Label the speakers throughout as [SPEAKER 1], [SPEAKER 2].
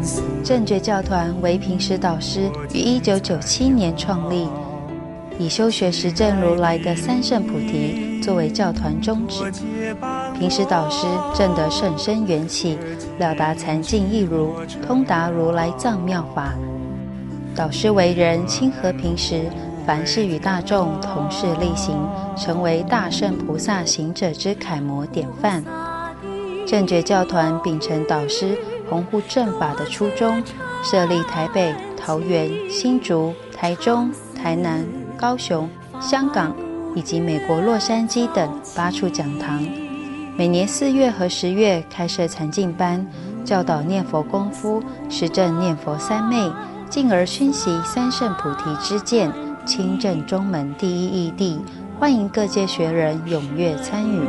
[SPEAKER 1] 正觉教团为平时导师于1997年创立，以修学实证如来的三圣菩提作为教团宗旨。平时导师证得甚深缘起，了达禅境义如，通达如来藏妙法。导师为人亲和平时，凡事与大众同事力行，成为大圣菩萨行者之楷模典范。正觉教团秉承导师弘护正法的初衷，设立台北、桃园、新竹、台中、台南、高雄、香港以及美国洛杉矶等8处讲堂，每年4月和10月开设禅净班，教导念佛功夫，实证念佛三昧，进而熏习三圣菩提之见，亲证中门第一义谛，欢迎各界学人踊跃参与。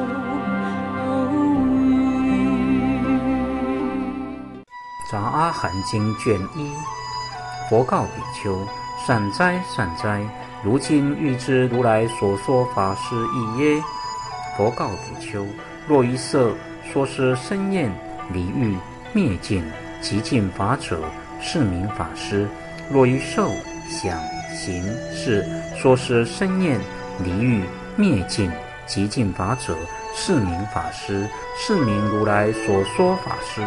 [SPEAKER 2] 杂阿含经卷1，佛告比丘：善哉善哉，如今欲知如来所说法是义耶？佛告比丘：若于色说是生厌离欲灭尽极尽法者，是名法师；若于受想行识说是生厌离欲灭尽极尽法者，是名法师，是名如来所说法师。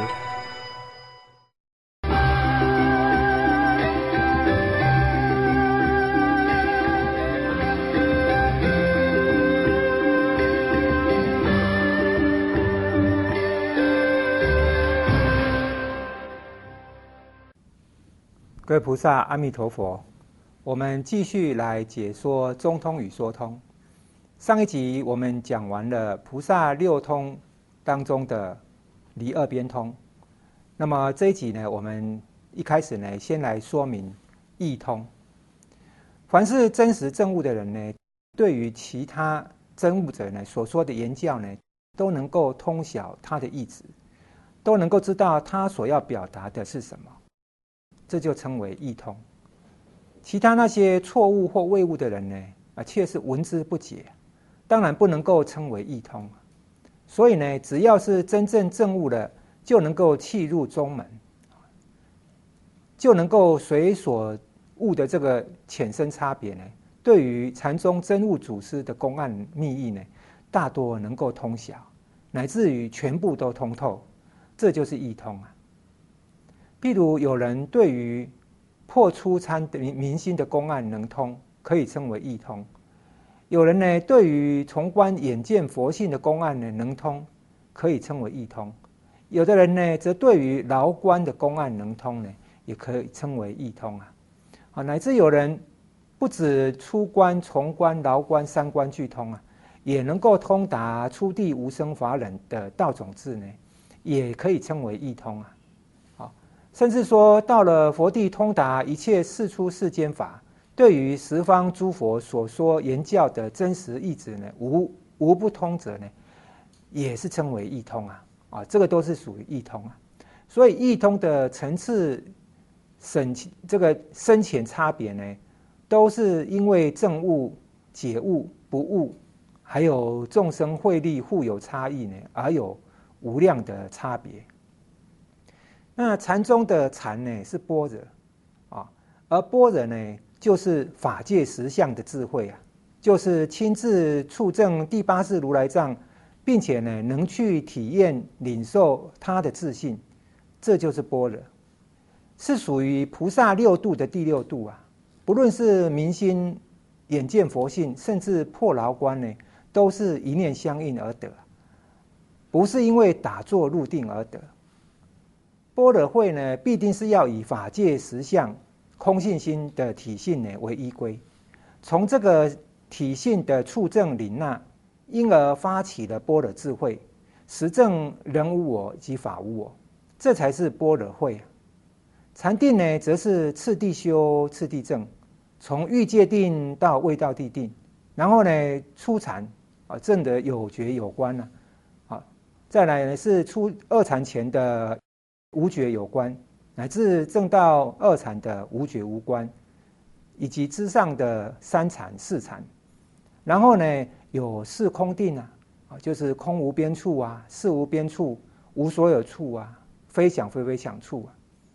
[SPEAKER 3] 各位菩萨，阿弥陀佛。我们继续来解说中通与说通。上一集我们讲完了菩萨6通当中的离二边通。那么这一集呢，我们一开始呢，先来说明义通。凡是真实证悟的人呢，对于其他真悟者呢所说的言教呢，都能够通晓他的意旨，都能够知道他所要表达的是什么。这就称为义通。其他那些错误或伪误的人呢，却是闻之不解，当然不能够称为义通。所以呢，只要是真正证悟了，就能够契入宗门，就能够随所悟的这个浅深差别呢，对于禅宗真悟祖师的公案密意呢，大多能够通晓，乃至于全部都通透，这就是义通啊。譬如有人对于破初参的明心的公案能通，可以称为义通；有人呢对于从观眼见佛性的公案呢能通，可以称为义通；有的人呢则对于牢观的公案能通呢，也可以称为义通啊。乃至有人不止初观、从观、牢观3观俱通啊，也能够通达初地无生法忍的道种智呢，也可以称为义通啊。甚至说到了佛地通达一切世出世间法，对于十方诸佛所说言教的真实意旨呢，无不通者呢，也是称为义通啊。这个都是属于义通啊。所以义通的层次这个深浅差别呢，都是因为证悟、解悟、不悟，还有众生慧力互有差异呢，而有无量的差别。那禅宗的禅呢是般若啊，而般若呢就是法界实相的智慧啊，就是亲自触证第8世如来藏，并且呢能去体验领受他的自信，这就是般若，是属于菩萨6度的第6度啊。不论是明心眼见佛性，甚至破牢关呢，都是一念相应而得，不是因为打坐入定而得。般若慧呢，必定是要以法界实相、空性心的体性呢为依归，从这个体性的触证领纳，因而发起了般若智慧，实证人无我及法无我，这才是般若慧。禅定呢，则是次第修、次第证，从欲界定到未到地定，然后呢初禅证得有觉有观再来呢是出二禅前的无觉有观，乃至证到2禅的无觉无观，以及之上的3禅、4禅。然后呢，有四空定就是空无边处事无边处，无所有处非想非非想处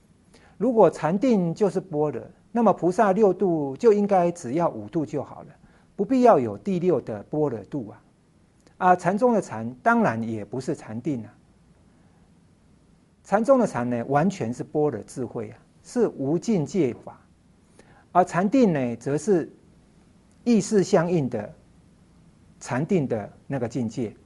[SPEAKER 3] 如果禅定就是般若，那么菩萨六度就应该只要5度就好了，不必要有第6的般若度啊。禅宗的禅当然也不是禅定禅宗的禅呢，完全是般若智慧是无尽界法，而禅定呢，则是意识相应的禅定的那个境界。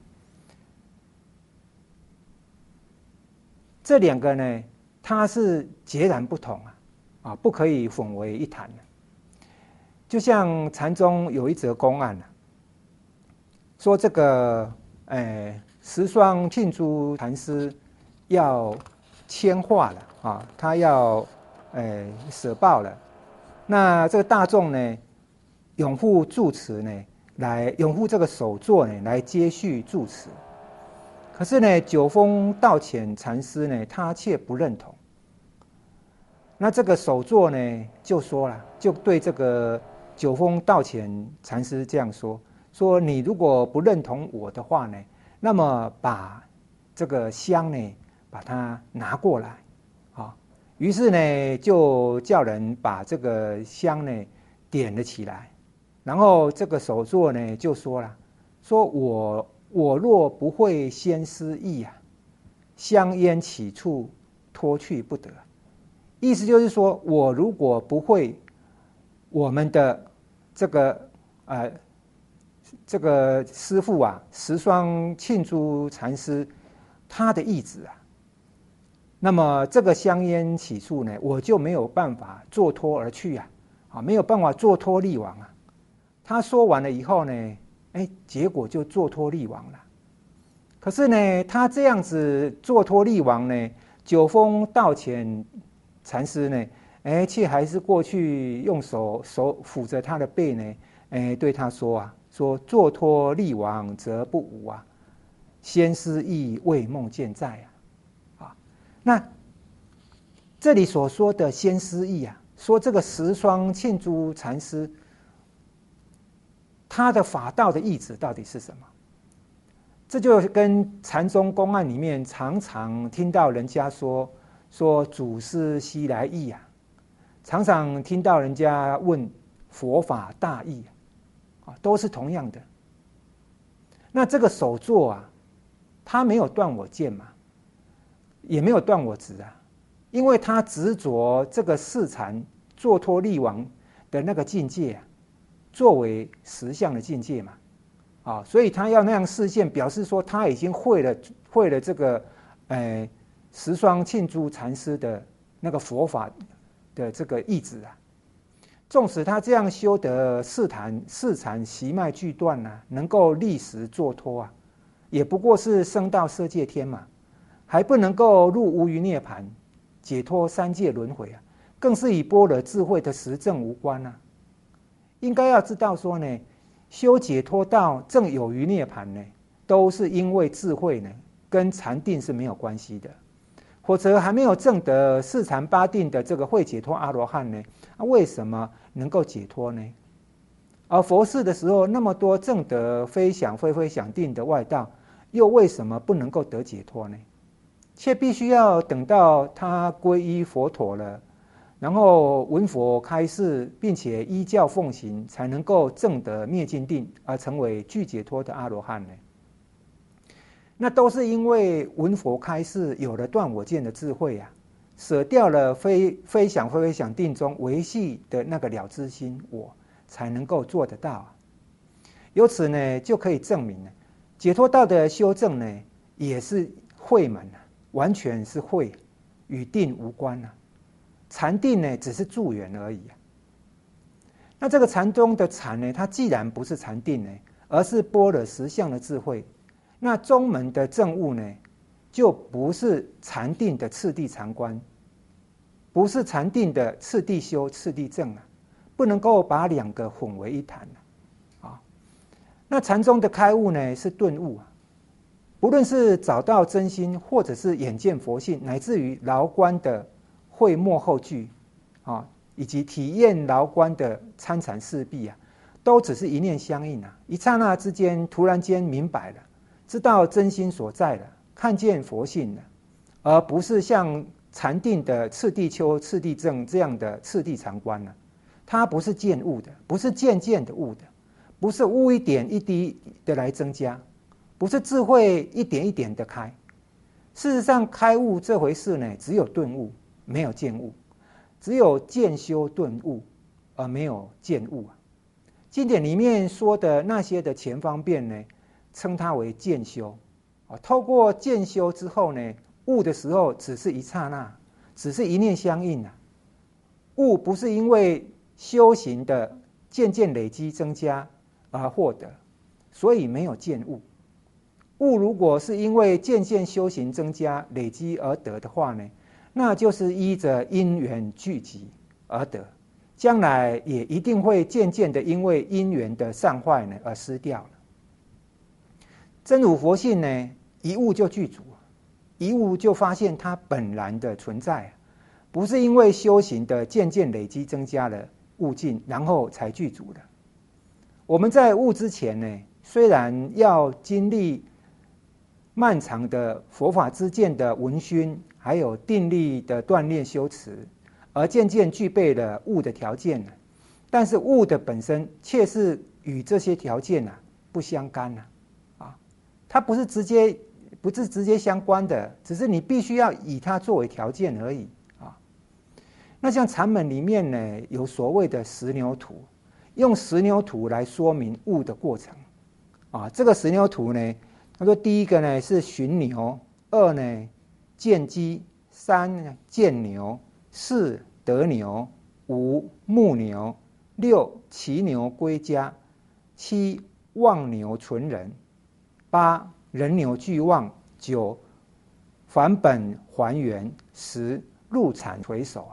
[SPEAKER 3] 这2个呢，它是截然不同不可以混为一谈就像禅宗有一则公案说这个十双罄竹禅师要迁化了他要舍报了。那这个大众呢，拥护住持呢，来拥护这个首座呢，来接续住持。可是呢，九峰道潜禅师呢，他却不认同。那这个首座呢，就说了，就对这个九峰道潜禅师这样说你如果不认同我的话呢，那么把这个香呢，把它拿过来于是呢，就叫人把这个香呢点了起来，然后这个首座呢就说了，说我若不会先思意香烟起处脱去不得。意思就是说，我如果不会我们的这个师父十双罄竹禅师他的意旨那么这个香烟起处呢，我就没有办法坐脱而去没有办法坐脱力往他说完了以后呢，结果就坐脱力往了。可是呢，他这样子坐脱力往呢，九峰道潜禅师呢，却还是过去用手抚着他的背呢，对他说坐脱力往则不无先思意未梦见在那这里所说的先思意说这个十双罄竹禅师他的法道的意旨到底是什么？这就跟禅宗公案里面常常听到人家说祖师西来意常常听到人家问佛法大义都是同样的。那这个首座他没有断我见嘛，也没有断我执因为他执着这个四禅坐脱力往的那个境界作为实相的境界嘛所以他要那样示现，表示说他已经会了这个十双罄竹禅师的那个佛法的这个意旨纵使他这样修得四禅习脉俱断能够立时坐脱也不过是升到色界天嘛，还不能够入无余涅槃，解脱三界轮回更是与般若智慧的实证无关应该要知道说呢，修解脱道证有余涅槃呢，都是因为智慧呢，跟禅定是没有关系的。否则还没有证得四禅八定的这个会解脱阿罗汉呢，为什么能够解脱呢？而佛世的时候，那么多证得非想非非想定的外道，又为什么不能够得解脱呢？却必须要等到他皈依佛陀了，然后闻佛开示，并且依教奉行，才能够证得灭尽定，而成为具解脱的阿罗汉呢？那都是因为闻佛开示，有了断我见的智慧舍掉了非想非非想定中维系的那个了知心，我才能够做得到由此呢，就可以证明解脱道的修正呢，也是慧门完全是慧，与定无关禅定呢，只是助缘而已那这个禅宗的禅呢，它既然不是禅定呢，而是般若实相的智慧，那宗门的证悟呢，就不是禅定的次第禅观，不是禅定的次第修次第证不能够把两个混为一谈那禅宗的开悟呢，是顿悟不论是找到真心，或者是眼见佛性，乃至于牢关的会末后句以及体验牢关的参禅四谛都只是一念相应一刹那之间，突然间明白了，知道真心所在了，看见佛性了，而不是像禅定的次第丘、次第正这样的次第常观呢，它不是渐悟的，不是渐渐的悟的，不是悟一点一滴的来增加，不是智慧一点一点的开。事实上，开悟这回事呢，只有顿悟，没有渐悟；只有渐修顿悟，而没有渐悟啊。经典里面说的那些的前方便呢，称它为渐修。透过渐修之后呢，悟的时候只是一刹那，只是一念相应啊。悟不是因为修行的渐渐累积增加而获得，所以没有渐悟。悟如果是因为渐渐修行增加累积而得的话呢，那就是依着因缘聚集而得，将来也一定会渐渐的因为因缘的散坏呢而失掉了。真如佛性呢，一悟就具足，一悟就发现它本然的存在，不是因为修行的渐渐累积增加了悟境，然后才具足的。我们在悟之前呢，虽然要经历漫长的佛法知见的闻熏，还有定力的锻炼修持，而渐渐具备了悟的条件，但是悟的本身却是与这些条件不相干它不是直接相关的，只是你必须要以它作为条件而已那像禅门里面呢，有所谓的十牛图，用十牛图来说明悟的过程这个十牛图呢，他说第一个呢是寻牛，二呢见鸡，三见牛，四得牛，五牧牛，六骑牛归家，七望牛存人，八人牛俱忘，九返本还原，十入禅垂手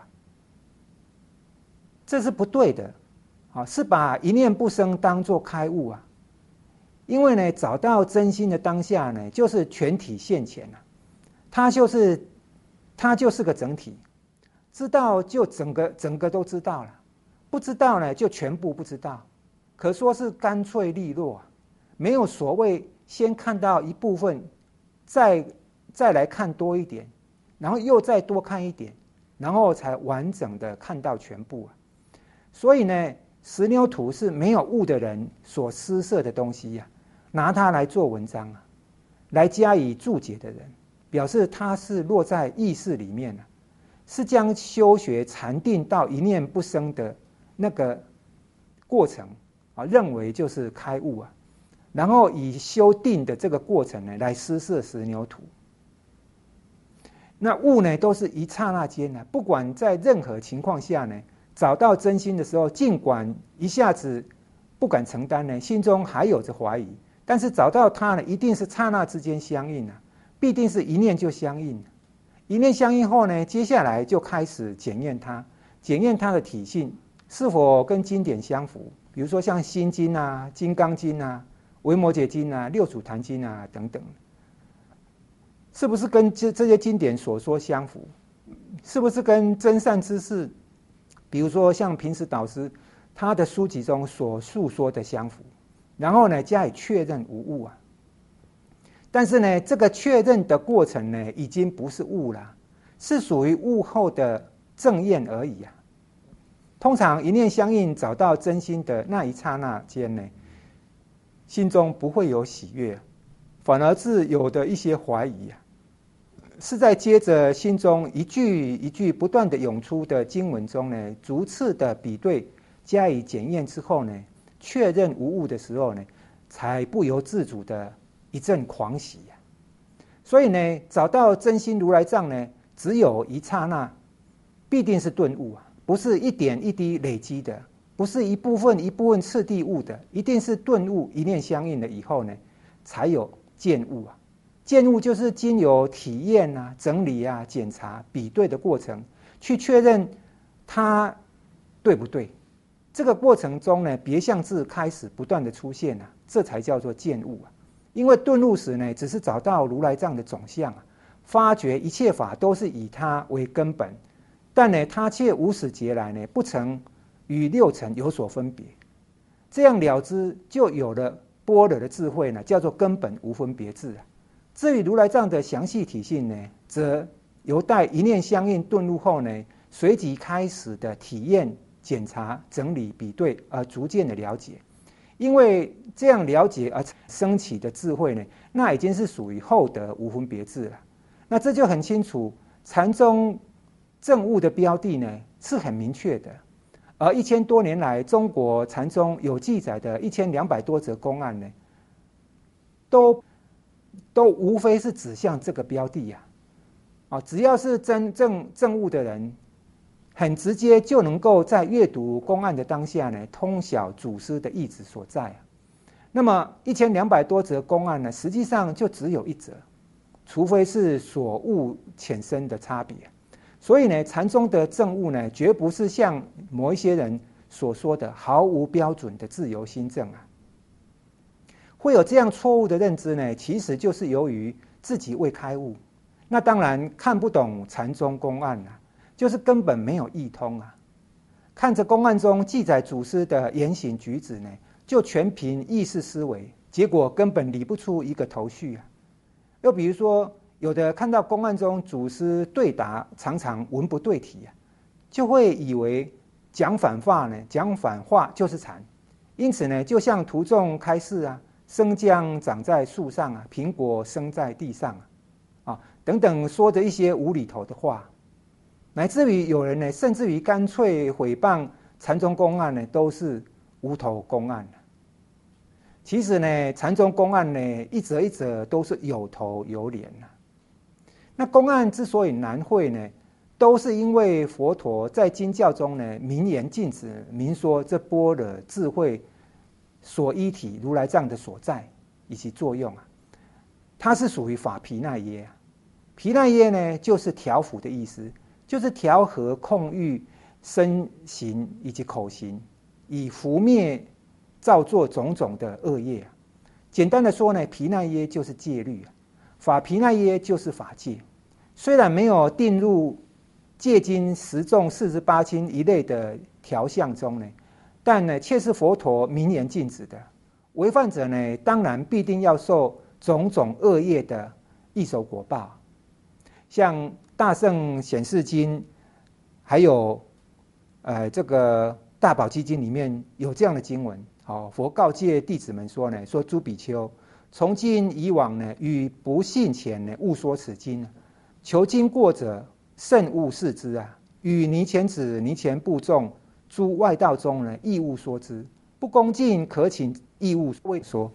[SPEAKER 3] 这是不对的是把一念不生当作开悟因为呢，找到真心的当下呢，就是全体现前它就是个整体，知道就整个都知道了，不知道呢就全部不知道，可说是干脆利落没有所谓先看到一部分，再来看多一点，然后又再多看一点，然后才完整的看到全部所以呢，十牛图是没有悟的人所施设的东西拿它来做文章来加以注解的人，表示它是落在意识里面是将修学禅定到一念不生的那个过程认为就是开悟然后以修定的这个过程呢来施设十牛图。那悟呢都是一刹那间不管在任何情况下呢，找到真心的时候，尽管一下子不敢承担呢，心中还有着怀疑，但是找到它呢，一定是刹那之间相应必定是一念就相应一念相应后呢，接下来就开始检验它的体性是否跟经典相符，比如说像心经金刚经维摩诘经六祖坛经等等，是不是跟这些经典所说相符，是不是跟真善知识比如说像平时导师他的书籍中所述说的相符，然后呢加以确认无误但是呢这个确认的过程呢已经不是悟了，是属于悟后的正验而已通常一念相应找到真心的那一刹那间呢，心中不会有喜悦，反而是有的一些怀疑是在接着心中一句一句不断的涌出的经文中呢，逐次的比对加以检验之后呢，确认无误的时候呢，才不由自主的一阵狂喜所以呢，找到真心如来藏呢，只有一刹那，必定是顿悟不是一点一滴累积的，不是一部分次第悟的，一定是顿悟一念相应了以后呢，才有见悟见悟就是经由体验整理检查比对的过程，去确认它对不对。这个过程中呢，别相字开始不断的出现这才叫做见悟因为顿悟时呢，只是找到如来藏的总相发觉一切法都是以它为根本，但呢，它却无始劫来呢，不曾与六尘有所分别。这样了知，就有了般若的智慧呢，叫做根本无分别智至于如来藏的详细体性呢，则有待一念相应顿入后呢，随即开始的体验、检查、整理、比对，而逐渐的了解。因为这样了解而升起的智慧呢，那已经是属于厚德无分别智了。那这就很清楚，禅宗证悟的标的呢是很明确的。而1000多年来，中国禅宗有记载的1200多则公案呢，都无非是指向这个标的呀。只要是真正证悟的人，很直接就能够在阅读公案的当下呢，通晓祖师的意旨所在。那么1200多则公案呢，实际上就只有一则，除非是所悟浅深的差别。所以呢，禅宗的证悟呢，绝不是像某一些人所说的毫无标准的自由心证啊。会有这样错误的认知呢，其实就是由于自己未开悟。那当然看不懂禅宗公案啊，就是根本没有意通啊。看着公案中记载祖师的言行举止呢，就全凭意识思维，结果根本理不出一个头绪啊。又比如说，有的看到公案中祖师对答常常文不对题啊，就会以为讲反话就是禅。因此呢，就像图中开示啊，生姜长在树上啊，苹果生在地上啊，等等说着一些无厘头的话，乃至于有人呢，甚至于干脆毁谤禅宗公案呢，都是无头公案。其实呢，禅宗公案呢，一则一则都是有头有脸。那公案之所以难会呢，都是因为佛陀在经教中呢，明言禁止明说这般若智慧所依体如来藏的所在以及作用啊。它是属于法毗那耶啊。毗那耶呢，就是调伏的意思，就是调和控御身行以及口行，以伏灭造作种种的恶业啊。简单的说呢，毗那耶就是戒律啊，法毗那耶就是法戒。虽然没有定入戒经、十众、48经一类的条项中呢，但呢，却是佛陀明言禁止的。违犯者呢，当然必定要受种种恶业的异熟果报。像大圣显示经，还有这个大宝积经里面有这样的经文。佛告诫弟子们说呢，说诸比丘，从今以往呢，与不信前呢，勿说此经。求经过者，慎勿视之啊！与尼前子、尼前部众诸外道中呢，亦勿说之。不恭敬，可请亦勿未说。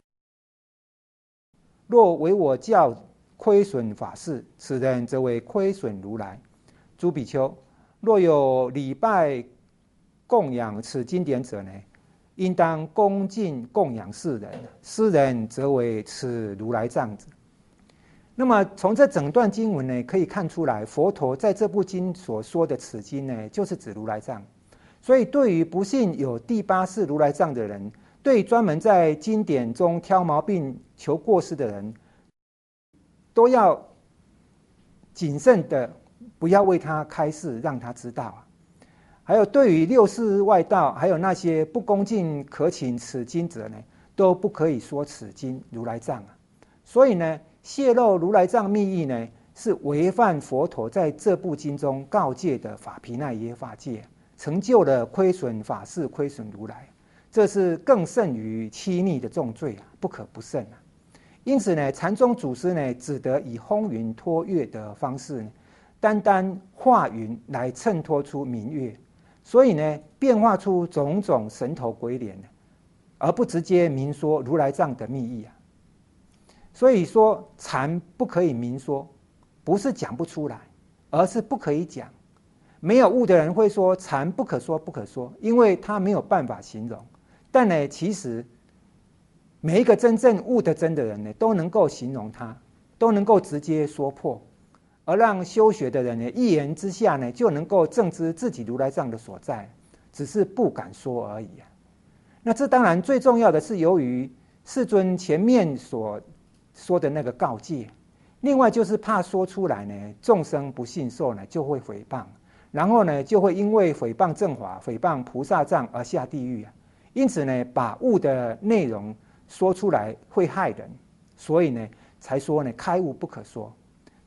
[SPEAKER 3] 若为我教亏损法事，此人则为亏损如来。诸比丘，若有礼拜供养此经典者呢，应当恭敬供养世人，世人则为此如来藏者。那么从这整段经文呢，可以看出来，佛陀在这部经所说的此经呢，就是指如来藏。所以对于不信有第八世如来藏的人，对专门在经典中挑毛病求过失的人，都要谨慎的，不要为他开示，让他知道。还有对于六世外道，还有那些不恭敬可请此经者呢，都不可以说此经如来藏。所以呢，泄露如来藏密意呢，是违犯佛陀在这部经中告诫的法毗那耶法戒，成就了亏损法事、亏损如来，这是更甚于欺逆的重罪啊，不可不慎啊。因此呢，禅宗祖师呢，只得以烘云托月的方式呢，单单化云来衬托出明月，所以呢，变化出种种神头鬼脸，而不直接明说如来藏的密意啊。所以说，禅不可以明说，不是讲不出来，而是不可以讲。没有悟的人会说禅不可说，不可说，因为他没有办法形容。但呢，其实每一个真正悟得真的人呢，都能够形容它，都能够直接说破，而让修学的人呢，一言之下呢，就能够证知自己如来藏的所在，只是不敢说而已啊。那这当然最重要的是，由于世尊前面所说的那个告诫，另外就是怕说出来呢，众生不信受呢，就会诽谤，然后呢，就会因为诽谤正法、诽谤菩萨藏而下地狱啊。因此呢，把悟的内容说出来会害人，所以呢，才说呢，开悟不可说。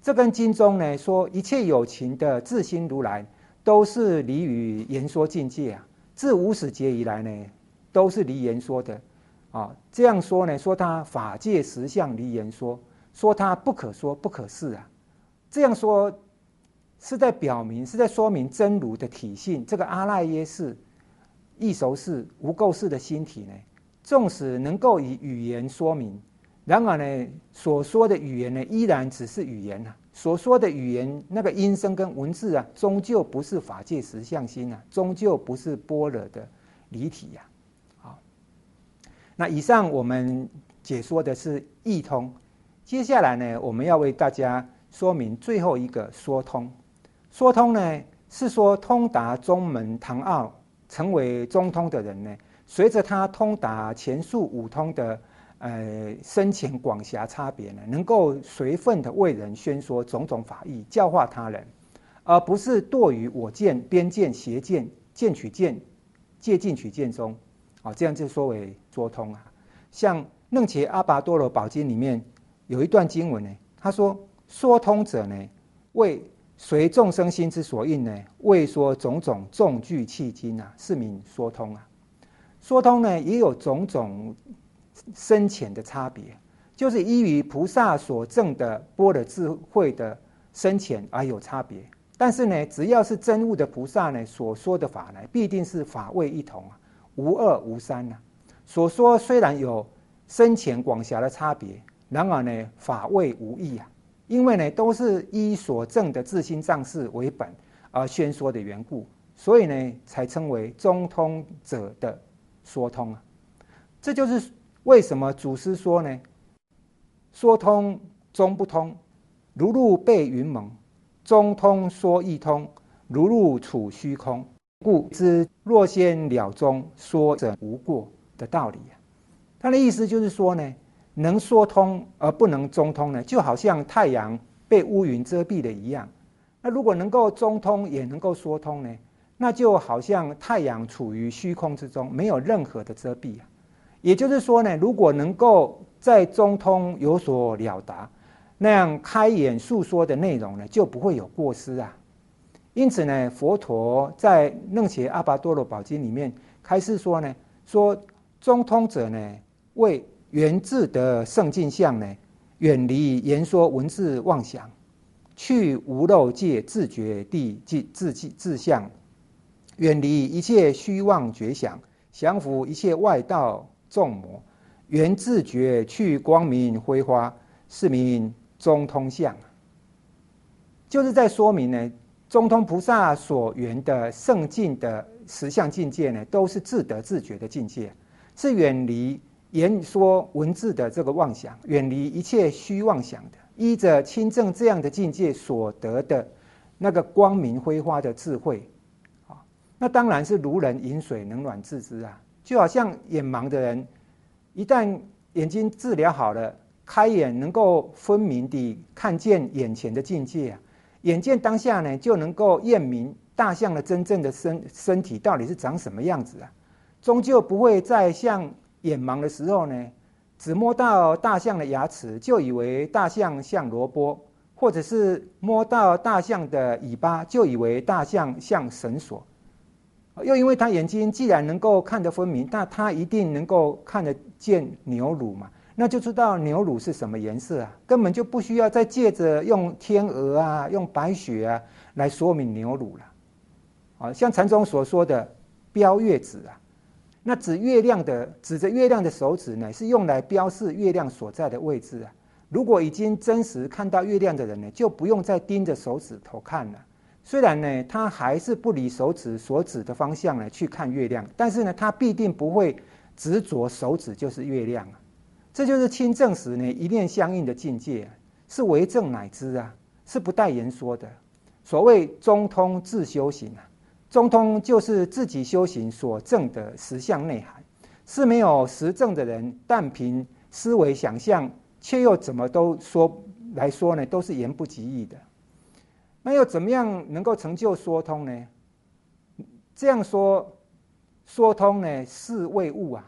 [SPEAKER 3] 这跟经中呢说一切有情的自心如来，都是离于言说境界啊。自无始劫以来呢，都是离言说的啊。这样说呢，说他法界实相离言说，说他不可说不可示啊。这样说是在表明，是在说明真如的体性。这个阿赖耶识、异熟识、无垢识的心体呢，纵使能够以语言说明，然而呢，所说的语言呢，依然只是语言啊。所说的语言那个音声跟文字啊，终究不是法界实相心啊，终究不是般若的离体呀。好，那以上我们解说的是义通，接下来呢，我们要为大家说明最后一个说通。说通呢，是说通达宗门堂奥，成为中通的人呢，随着他通达前述五通的深浅广狭差别呢，能够随分的为人宣说种种法义，教化他人，而不是堕于我见、边见、邪见、见取见、借尽取见中，这样就说为说通啊。像《楞伽阿跋多罗宝经》里面有一段经文呢，他说：说通者呢，为随众生心之所应呢，为说种种众具契经啊，是名说通啊。说通呢，也有种种深浅的差别，就是依于菩萨所证的般若智慧的深浅而有差别。但是呢，只要是真悟的菩萨呢，所说的法呢，必定是法味一同啊，无二无三啊。所说虽然有深浅广狭的差别，然而呢，法味无异啊。因为呢，都是依所证的自心藏识为本而宣说的缘故，所以呢，才称为中通者的说通啊。这就是为什么祖师说呢，说通中不通，如入背云蒙；中通说义通，如入处虚空。故知若先了中，说者无过的道理啊。他的意思就是说呢，能说通而不能中通呢，就好像太阳被乌云遮蔽的一样。那如果能够中通也能够说通呢，那就好像太阳处于虚空之中，没有任何的遮蔽啊。也就是说呢，如果能够在中通有所了达，那样开眼述说的内容呢，就不会有过失啊。因此呢，佛陀在《楞伽阿跋多罗宝经》里面开示说呢，说中通者呢，为圆智的圣境相呢，远离言说文字妄想，去无漏界自觉地自相，远离一切虚妄觉想，降伏一切外道众魔，圆自觉去光明辉花，是名中通相。就是在说明呢，中通菩萨所圆的圣境的实相境界呢，都是自得自觉的境界，是远离言说文字的这个妄想，远离一切虚妄想的，依着亲证这样的境界所得的那个光明辉花的智慧，那当然是如人饮水，冷暖自知啊。就好像眼盲的人，一旦眼睛治疗好了，开眼能够分明地看见眼前的境界啊，眼见当下呢，就能够验明大象的真正的身体到底是长什么样子啊，终究不会再像眼盲的时候呢，只摸到大象的牙齿就以为大象像萝卜，或者是摸到大象的尾巴就以为大象像绳索。又因为他眼睛既然能够看得分明，那他一定能够看得见牛乳嘛，那就知道牛乳是什么颜色啊，根本就不需要再借着用天鹅啊、用白雪啊来说明牛乳了。像禅宗所说的标月指啊，那指着月亮的手指呢，是用来标示月亮所在的位置啊。如果已经真实看到月亮的人呢，就不用再盯着手指头看了。虽然呢，他还是不离手指所指的方向呢去看月亮，但是呢，他必定不会执着手指就是月亮啊。这就是亲证时呢一念相应的境界啊，是为证乃知啊，是不待言说的。所谓中通自修行啊，中通就是自己修行所证的实相内涵，是没有实证的人，但凭思维想象，却又怎么都来说呢，都是言不及义的。那又怎么样能够成就说通呢？这样说通呢，是为悟啊，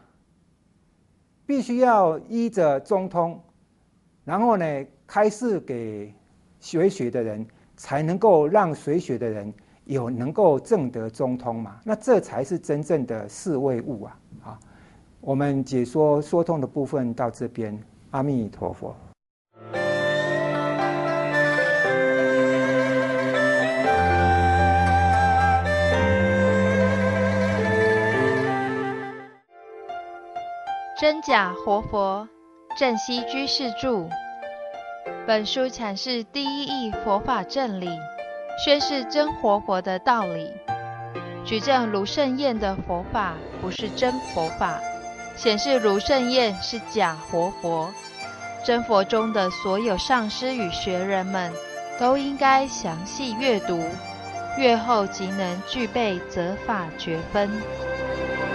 [SPEAKER 3] 必须要依着中通，然后呢开示给学的人，才能够让随学的人有能够证得中通嘛。那这才是真正的四位悟啊！啊，我们解说说通的部分到这边，阿弥陀佛。
[SPEAKER 1] 真假活佛，正西居士著。本书阐释第一义佛法正理，宣示真活佛的道理，举证卢胜彦的佛法不是真佛法，显示卢胜彦是假活佛。真佛中的所有上师与学人们都应该详细阅读，阅后即能具备择法觉分。